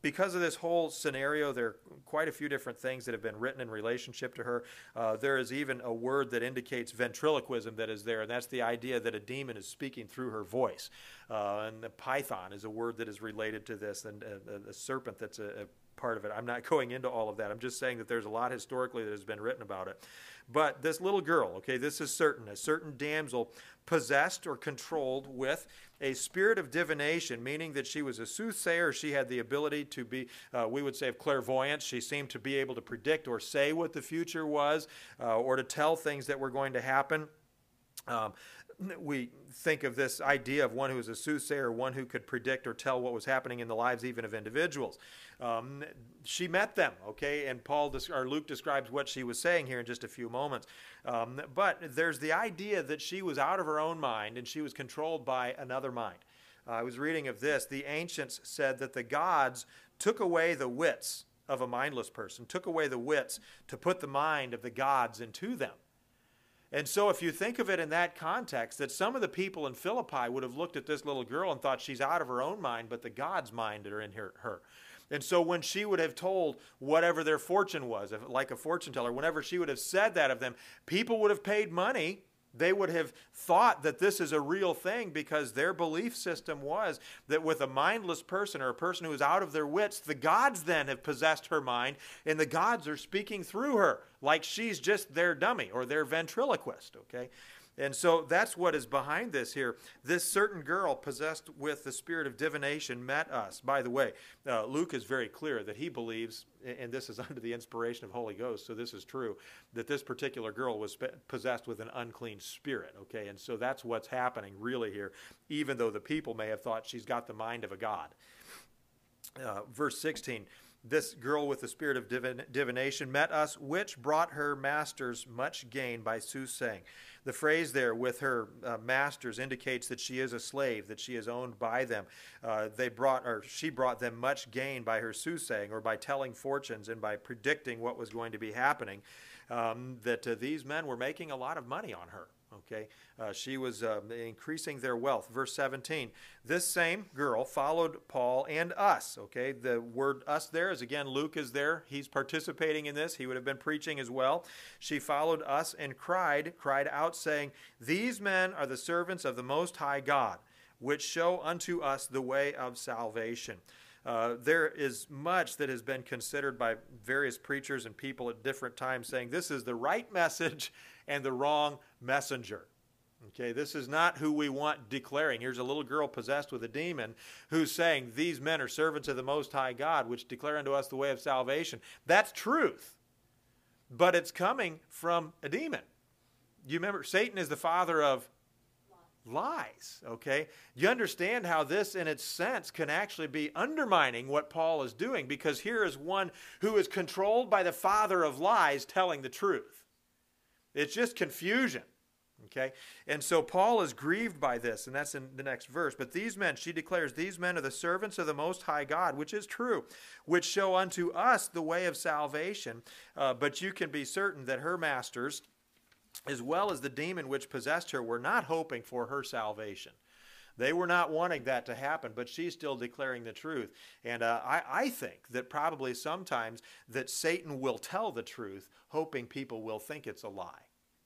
because of this whole scenario, there are quite a few different things that have been written in relationship to her. Uh, there is even a word that indicates ventriloquism that is there, and that's the idea that a demon is speaking through her voice. Uh, and the python is a word that is related to this, and a, a serpent that's a, a part of it. I'm not going into all of that. I'm just saying that there's a lot historically that has been written about it. But this little girl, okay, this is certain, a certain damsel possessed or controlled with a spirit of divination, meaning that she was a soothsayer. She had the ability to be, uh, we would say, of clairvoyance. She seemed to be able to predict or say what the future was, uh, or to tell things that were going to happen. Um, we think of this idea of one who is a soothsayer, one who could predict or tell what was happening in the lives even of individuals. Um, she met them, okay, and Paul or Luke describes what she was saying here in just a few moments. Um, but there's the idea that she was out of her own mind and she was controlled by another mind. Uh, I was reading of this. The ancients said that the gods took away the wits of a mindless person, took away the wits to put the mind of the gods into them. And so if you think of it in that context, that some of the people in Philippi would have looked at this little girl and thought she's out of her own mind, but the God's mind are in her. her. And so when she would have told whatever their fortune was, like a fortune teller, whenever she would have said that of them, people would have paid money. They would have thought that this is a real thing because their belief system was that with a mindless person or a person who is out of their wits, the gods then have possessed her mind and the gods are speaking through her like she's just their dummy or their ventriloquist, okay? And so that's what is behind this here. This certain girl possessed with the spirit of divination met us. By the way, uh, Luke is very clear that he believes, and this is under the inspiration of Holy Ghost, so this is true, that this particular girl was possessed with an unclean spirit, okay? And so that's what's happening really here, even though the people may have thought she's got the mind of a god. Uh, verse sixteen, this girl with the spirit of divin- divination met us, which brought her masters much gain by soothsaying. The phrase there, with her uh, masters, indicates that she is a slave, that she is owned by them. Uh, they brought, or she brought them much gain by her soothsaying, or by telling fortunes and by predicting what was going to be happening. Um, that uh, these men were making a lot of money on her. Okay, uh, she was uh, increasing their wealth. Verse seventeen, this same girl followed Paul and us. Okay, the word us there is, again, Luke is there. He's participating in this. He would have been preaching as well. She followed us and cried, cried out, saying, these men are the servants of the Most High God, which show unto us the way of salvation. Uh, there is much that has been considered by various preachers and people at different times saying this is the right message and the wrong messenger. Okay, this is not who we want declaring. Here's a little girl possessed with a demon who's saying these men are servants of the Most High God, which declare unto us the way of salvation. That's truth, but it's coming from a demon. You remember, Satan is the father of lies, okay? You understand how this, in its sense, can actually be undermining what Paul is doing, because here is one who is controlled by the father of lies telling the truth. It's just confusion, okay? And so Paul is grieved by this, and that's in the next verse. But these men, she declares, these men are the servants of the Most High God, which is true, which show unto us the way of salvation. Uh, but you can be certain that her masters, as well as the demon which possessed her, were not hoping for her salvation. They were not wanting that to happen, but she's still declaring the truth. And uh, I, I think that probably sometimes that Satan will tell the truth, hoping people will think it's a lie,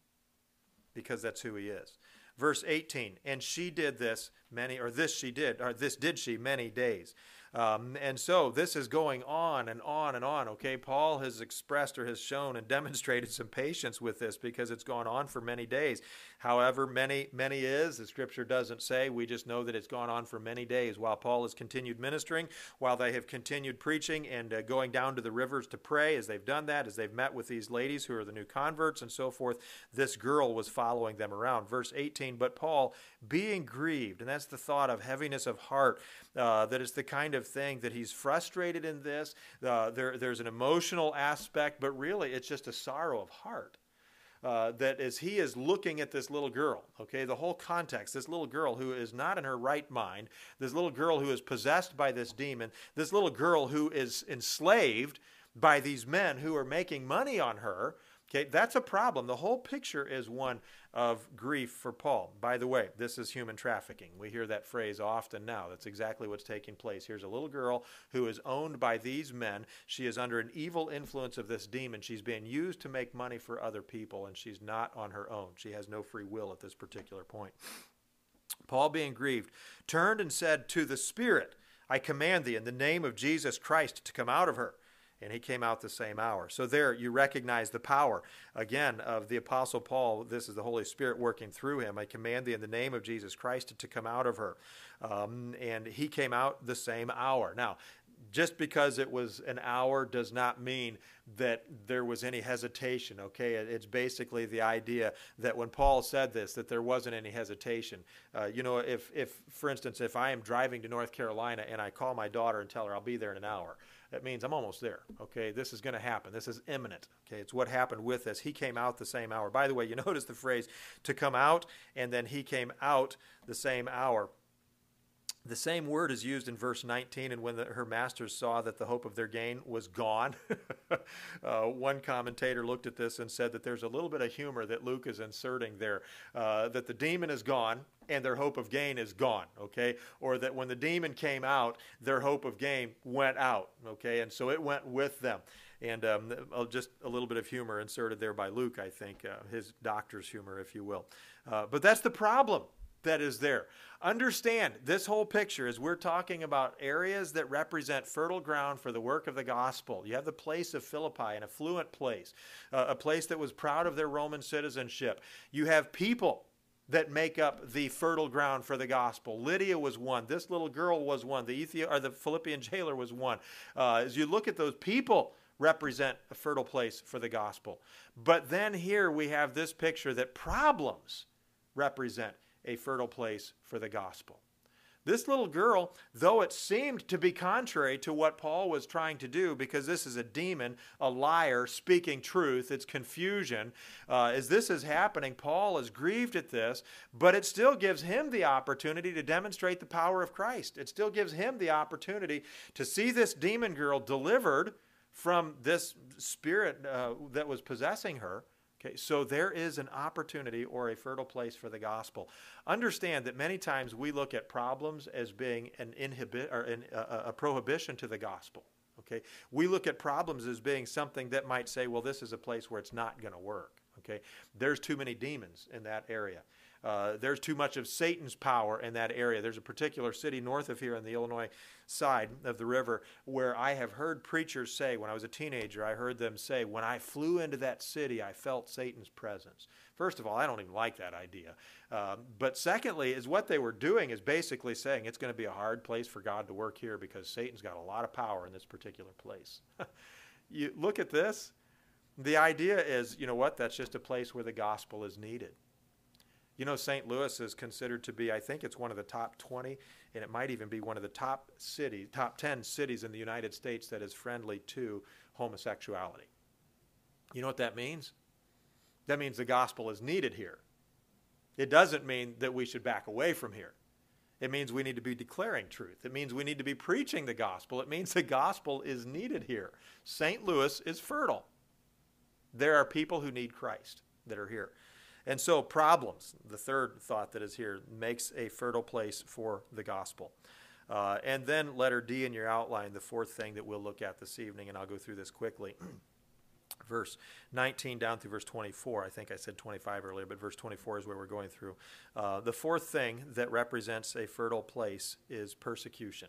because that's who he is. Verse eighteen, and she did this many, or this she did, or this did she many days. Um, and so this is going on and on and on, okay? Paul has expressed or has shown and demonstrated some patience with this because it's gone on for many days. However, many, many is, the scripture doesn't say. We just know that it's gone on for many days while Paul has continued ministering, while they have continued preaching and uh, going down to the rivers to pray. As they've done that, as they've met with these ladies who are the new converts and so forth, this girl was following them around. Verse eighteen, but Paul, being grieved, and that's the thought of heaviness of heart, uh, that is the kind of thing that he's frustrated in this. Uh, there, there's an emotional aspect, but really it's just a sorrow of heart. Uh, that as he is looking at this little girl, okay, the whole context, this little girl who is not in her right mind, this little girl who is possessed by this demon, this little girl who is enslaved by these men who are making money on her, Okay, that's a problem. The whole picture is one of grief for Paul. By the way, this is human trafficking. We hear that phrase often now. That's exactly what's taking place. Here's a little girl who is owned by these men. She is under an evil influence of this demon. She's being used to make money for other people, and she's not on her own. She has no free will at this particular point. Paul, being grieved, turned and said to the Spirit, I command thee in the name of Jesus Christ to come out of her. And he came out the same hour. So there you recognize the power, again, of the Apostle Paul. This is the Holy Spirit working through him. I command thee in the name of Jesus Christ to come out of her. Um, and he came out the same hour. Now, just because it was an hour does not mean that there was any hesitation, okay? It's basically the idea that when Paul said this, that there wasn't any hesitation. Uh, you know, if, if, for instance, if I am driving to North Carolina and I call my daughter and tell her I'll be there in an hour, that means I'm almost there, okay? This is going to happen. This is imminent, okay? It's what happened with this. He came out the same hour. By the way, you notice the phrase, to come out, and then he came out the same hour. The same word is used in verse nineteen, and when the, her masters saw that the hope of their gain was gone. uh, one commentator looked at this and said that there's a little bit of humor that Luke is inserting there, uh, that the demon is gone and their hope of gain is gone, okay? Or that when the demon came out, their hope of gain went out, okay? And so it went with them. And um, just a little bit of humor inserted there by Luke, I think, uh, his doctor's humor, if you will. Uh, but that's the problem that is there. Understand, this whole picture is we're talking about areas that represent fertile ground for the work of the gospel. You have the place of Philippi, an affluent place, uh, a place that was proud of their Roman citizenship. You have people that make up the fertile ground for the gospel. Lydia was one. This little girl was one. The Ethi- or the Philippian jailer was one. Uh, as you look at those people, represent a fertile place for the gospel. But then here we have this picture that problems represent a fertile place for the gospel. This little girl, though it seemed to be contrary to what Paul was trying to do, because this is a demon, a liar, speaking truth, it's confusion. Uh, as this is happening, Paul is grieved at this, but it still gives him the opportunity to demonstrate the power of Christ. It still gives him the opportunity to see this demon girl delivered from this spirit uh, that was possessing her. Okay, so there is an opportunity or a fertile place for the gospel. Understand that many times we look at problems as being an inhibit or an, a, a prohibition to the gospel. Okay, we look at problems as being something that might say, well, this is a place where it's not going to work. Okay, there's too many demons in that area. Uh, there's too much of Satan's power in that area. There's a particular city north of here on the Illinois side of the river where I have heard preachers say, when I was a teenager, I heard them say, when I flew into that city, I felt Satan's presence. First of all, I don't even like that idea. Um, but secondly, is what they were doing is basically saying it's going to be a hard place for God to work here because Satan's got a lot of power in this particular place. You look at this. The idea is, you know what, that's just a place where the gospel is needed. You know, Saint Louis is considered to be, I think it's one of the top twenty, and it might even be one of the top cities, top ten cities in the United States that is friendly to homosexuality. You know what that means? That means the gospel is needed here. It doesn't mean that we should back away from here. It means we need to be declaring truth. It means we need to be preaching the gospel. It means the gospel is needed here. Saint Louis is fertile. There are people who need Christ that are here. And so problems, the third thought that is here, makes a fertile place for the gospel. Uh, and then letter D in your outline, the fourth thing that we'll look at this evening, and I'll go through this quickly. Verse nineteen down through verse twenty-four. I think I said twenty-five earlier, but verse twenty-four is where we're going through. Uh, the fourth thing that represents a fertile place is persecution.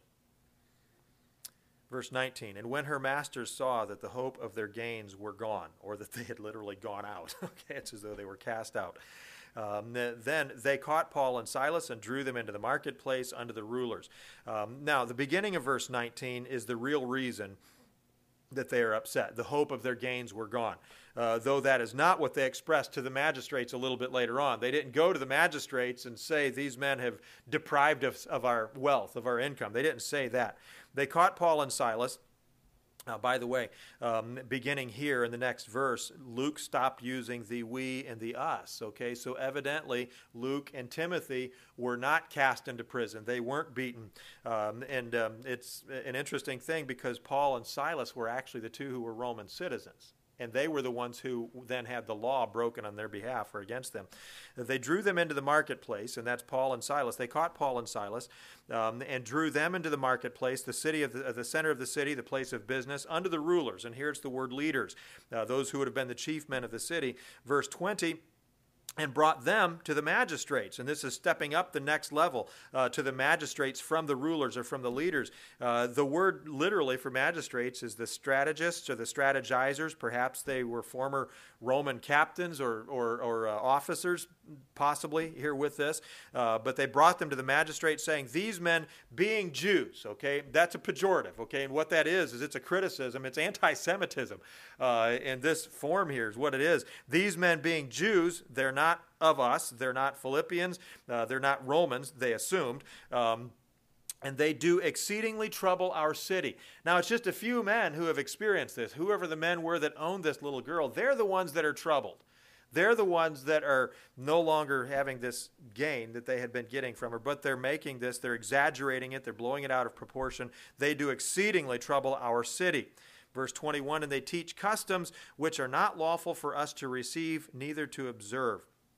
Verse nineteen, and when her masters saw that the hope of their gains were gone, or that they had literally gone out, okay, it's as though they were cast out, um, then they caught Paul and Silas and drew them into the marketplace under the rulers. Um, now, the beginning of verse nineteen is the real reason that they are upset. The hope of their gains were gone. Uh, though that is not what they expressed to the magistrates a little bit later on. They didn't go to the magistrates and say, these men have deprived us of our wealth, of our income. They didn't say that. They caught Paul and Silas. Now, by the way, um, beginning here in the next verse, Luke stopped using the we and the us, okay? So evidently, Luke and Timothy were not cast into prison. They weren't beaten. Um, and um, it's an interesting thing because Paul and Silas were actually the two who were Roman citizens. and they were the ones who then had the law broken on their behalf or against them. They drew them into the marketplace, and that's Paul and Silas. They caught Paul and Silas um, and drew them into the marketplace, the city of the, uh, the center of the city, the place of business, under the rulers. And here's the word leaders, uh, those who would have been the chief men of the city. Verse twenty, and brought them to the magistrates. And this is stepping up the next level uh, to the magistrates from the rulers or from the leaders. Uh, the word literally for magistrates is the strategists or the strategizers. Perhaps they were former Roman captains or, or, or uh, officers, possibly, here with this. Uh, but they brought them to the magistrates saying, these men being Jews, okay? That's a pejorative, okay? And what that is, is it's a criticism. It's anti-Semitism. Uh, in this form here is what it is. These men being Jews, they're not not of us. They're not Philippians. Uh, they're not Romans, they assumed. Um, and they do exceedingly trouble our city. Now, it's just a few men who have experienced this. Whoever the men were that owned this little girl, they're the ones that are troubled. They're the ones that are no longer having this gain that they had been getting from her, but they're making this, they're exaggerating it, they're blowing it out of proportion. They do exceedingly trouble our city. Verse twenty-one, and they teach customs which are not lawful for us to receive, neither to observe.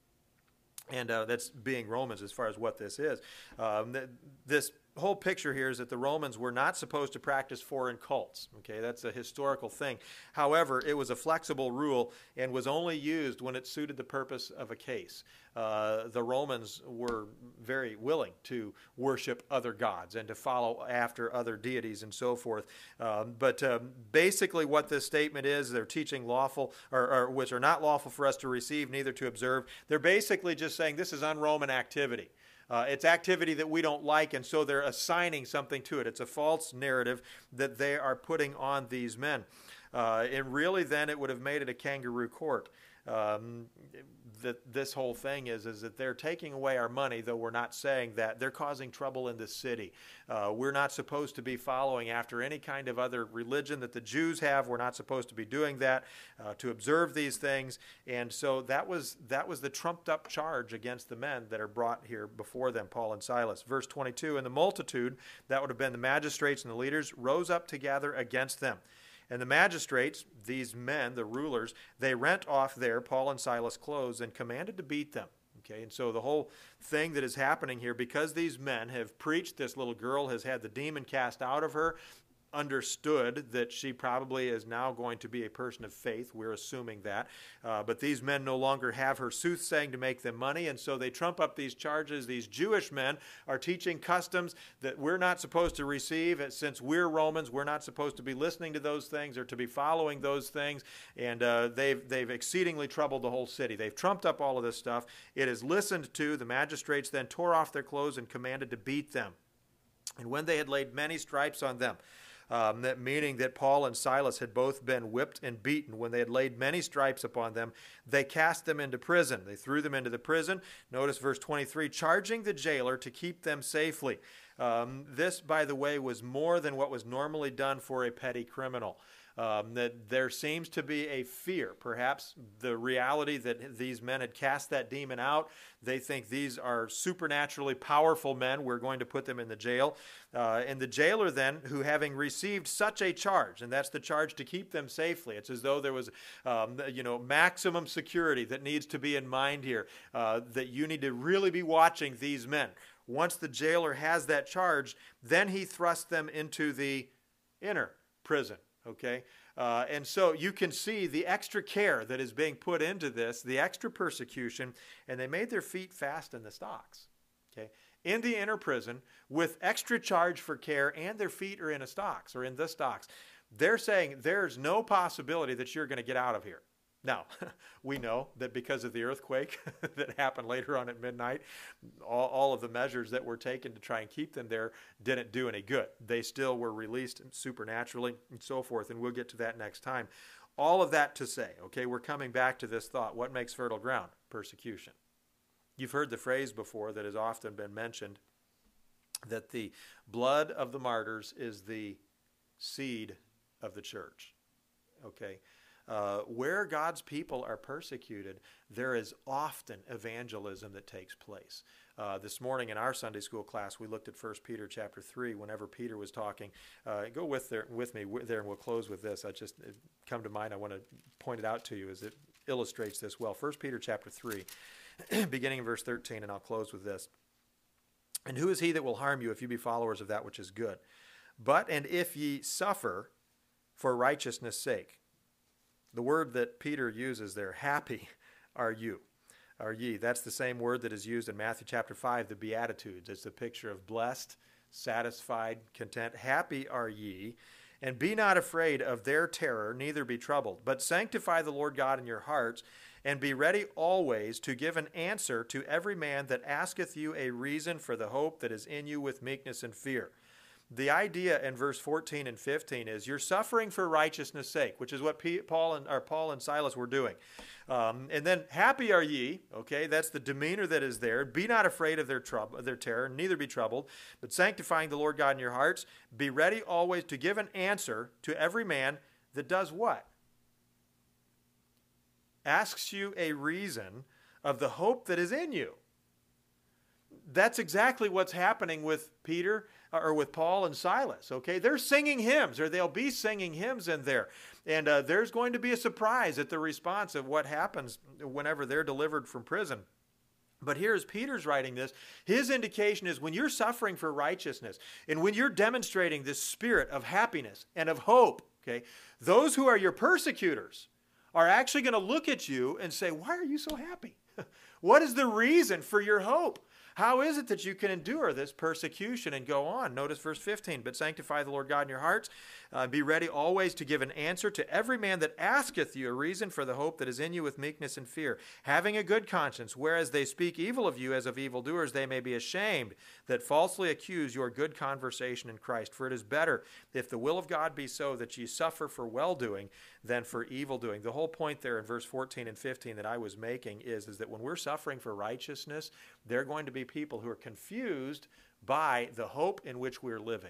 And uh, that's being Romans as far as what this is. Um, th- this whole picture here is that the Romans were not supposed to practice foreign cults. Okay, that's a historical thing. However, it was a flexible rule and was only used when it suited the purpose of a case. Uh, the Romans were very willing to worship other gods and to follow after other deities and so forth. Um, but um, basically what this statement is, they're teaching lawful, or, or which are not lawful for us to receive, neither to observe. They're basically just saying this is un-Roman activity. Uh, it's activity that we don't like, and so they're assigning something to it. It's a false narrative that they are putting on these men. Uh, and really then it would have made it a kangaroo court. Um, that this whole thing is, is that they're taking away our money, though we're not saying that. They're causing trouble in the city. Uh, we're not supposed to be following after any kind of other religion that the Jews have. We're not supposed to be doing that, uh, to observe these things. And so that was that was the trumped up charge against the men that are brought here before them, Paul and Silas. Verse twenty-two, and the multitude, that would have been the magistrates and the leaders, rose up together against them. And the magistrates, these men, the rulers, they rent off their, Paul and Silas, clothes and commanded to beat them. Okay, and so the whole thing that is happening here, because these men have preached, this little girl has had the demon cast out of her, understood that she probably is now going to be a person of faith. We're assuming that. Uh, but these men no longer have her soothsaying to make them money, and so they trump up these charges. These Jewish men are teaching customs that we're not supposed to receive. Since we're Romans, we're not supposed to be listening to those things or to be following those things. And uh, they've, they've exceedingly troubled the whole city. They've trumped up all of this stuff. It is listened to. The magistrates then tore off their clothes and commanded to beat them. And when they had laid many stripes on them, Um, that meaning that Paul and Silas had both been whipped and beaten. When they had laid many stripes upon them, they cast them into prison. They threw them into the prison. Notice verse twenty-three, charging the jailer to keep them safely. Um, this, by the way, was more than what was normally done for a petty criminal. Um, that there seems to be a fear, perhaps the reality that these men had cast that demon out. They think these are supernaturally powerful men. We're going to put them in the jail. Uh, and the jailer then, who having received such a charge, and that's the charge to keep them safely. It's as though there was, um, you know, maximum security that needs to be in mind here, uh, that you need to really be watching these men. Once the jailer has that charge, then he thrusts them into the inner prison. Okay, uh, and so you can see the extra care that is being put into this, the extra persecution, and they made their feet fast in the stocks. Okay, in the inner prison with extra charge for care, and their feet are in a stocks or in the stocks. They're saying there's no possibility that you're going to get out of here. Now, we know that because of the earthquake that happened later on at midnight, all, all of the measures that were taken to try and keep them there didn't do any good. They still were released supernaturally and so forth, and we'll get to that next time. All of that to say, okay, we're coming back to this thought. What makes fertile ground? Persecution. You've heard the phrase before that has often been mentioned, that the blood of the martyrs is the seed of the church. Okay. uh, where God's people are persecuted, there is often evangelism that takes place. Uh, this morning in our Sunday school class, we looked at First Peter chapter three. Whenever Peter was talking, uh, go with there with me there, and we'll close with this. I just it come to mind. I want to point it out to you as it illustrates this well. First Peter chapter three, beginning in verse thirteen, and I'll close with this. And who is he that will harm you if you be followers of that which is good? But and if ye suffer for righteousness' sake. The word that Peter uses there, happy are you. Are ye. That's the same word that is used in Matthew chapter five, the Beatitudes. It's a picture of blessed, satisfied, content. Happy are ye, and be not afraid of their terror, neither be troubled. But sanctify the Lord God in your hearts, and be ready always to give an answer to every man that asketh you a reason for the hope that is in you with meekness and fear. The idea in verse fourteen and fifteen is you're suffering for righteousness' sake, which is what P- Paul and or Paul and Silas were doing. Um, and then happy are ye, okay, that's the demeanor that is there. Be not afraid of their trouble, their terror, neither be troubled, but sanctifying the Lord God in your hearts, be ready always to give an answer to every man that does what? Asks you a reason of the hope that is in you. That's exactly what's happening with Peter or with Paul and Silas, okay? They're singing hymns, or they'll be singing hymns in there. And uh, there's going to be a surprise at the response of what happens whenever they're delivered from prison. But here's Peter's writing this. His indication is when you're suffering for righteousness and when you're demonstrating this spirit of happiness and of hope, okay, those who are your persecutors are actually going to look at you and say, why are you so happy? What is the reason for your hope? How is it that you can endure this persecution and go on? Notice verse fifteen, but sanctify the Lord God in your hearts. Uh, be ready always to give an answer to every man that asketh you a reason for the hope that is in you with meekness and fear, having a good conscience, whereas they speak evil of you as of evildoers, they may be ashamed that falsely accuse your good conversation in Christ. For it is better, if the will of God be so, that ye suffer for well-doing than for evil-doing. The whole point there in verse fourteen and fifteen that I was making is, is that when we're suffering for righteousness, there are going to be people who are confused by the hope in which we're living.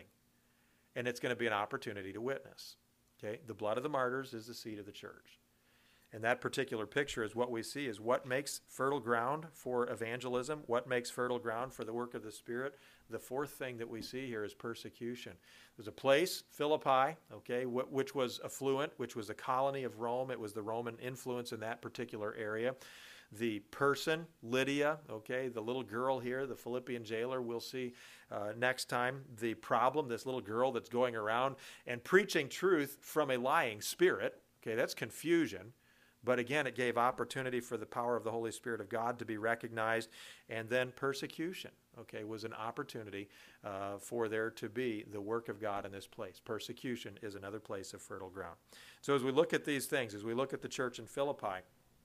And it's going to be an opportunity to witness. Okay? The blood of the martyrs is the seed of the church. And that particular picture is what we see is what makes fertile ground for evangelism, what makes fertile ground for the work of the Spirit. The fourth thing that we see here is persecution. There's a place, Philippi, okay, wh- which was affluent, which was a colony of Rome. It was the Roman influence in that particular area. The person, Lydia, okay, the little girl here, the Philippian jailer, we'll see uh, next time. The problem, this little girl that's going around and preaching truth from a lying spirit, okay, that's confusion. But again, it gave opportunity for the power of the Holy Spirit of God to be recognized. And then persecution, okay, was an opportunity uh, for there to be the work of God in this place. Persecution is another place of fertile ground. So as we look at these things, as we look at the church in Philippi,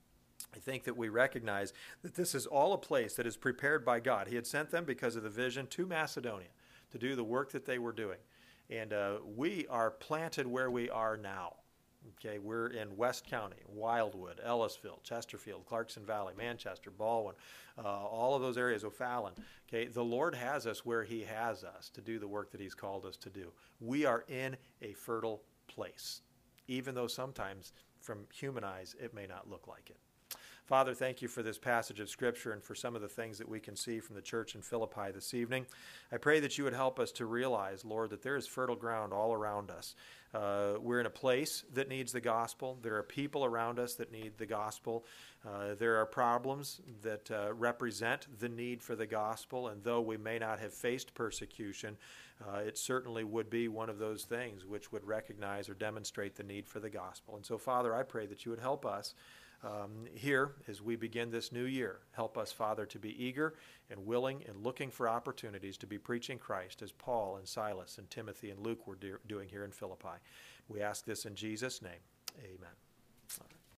I think that we recognize that this is all a place that is prepared by God. He had sent them because of the vision to Macedonia to do the work that they were doing. And uh, we are planted where we are now. Okay, we're in West County, Wildwood, Ellisville, Chesterfield, Clarkson Valley, Manchester, Baldwin, uh, all of those areas, O'Fallon. Okay, the Lord has us where He has us to do the work that He's called us to do. We are in a fertile place, even though sometimes from human eyes it may not look like it. Father, thank you for this passage of Scripture and for some of the things that we can see from the church in Philippi this evening. I pray that you would help us to realize, Lord, that there is fertile ground all around us. Uh, we're in a place that needs the gospel. There are people around us that need the gospel. Uh, there are problems that uh, represent the need for the gospel, and though we may not have faced persecution, uh, it certainly would be one of those things which would recognize or demonstrate the need for the gospel. And so, Father, I pray that you would help us Um, here as we begin this new year. Help us, Father, to be eager and willing and looking for opportunities to be preaching Christ as Paul and Silas and Timothy and Luke were do- doing here in Philippi. We ask this in Jesus' name. Amen.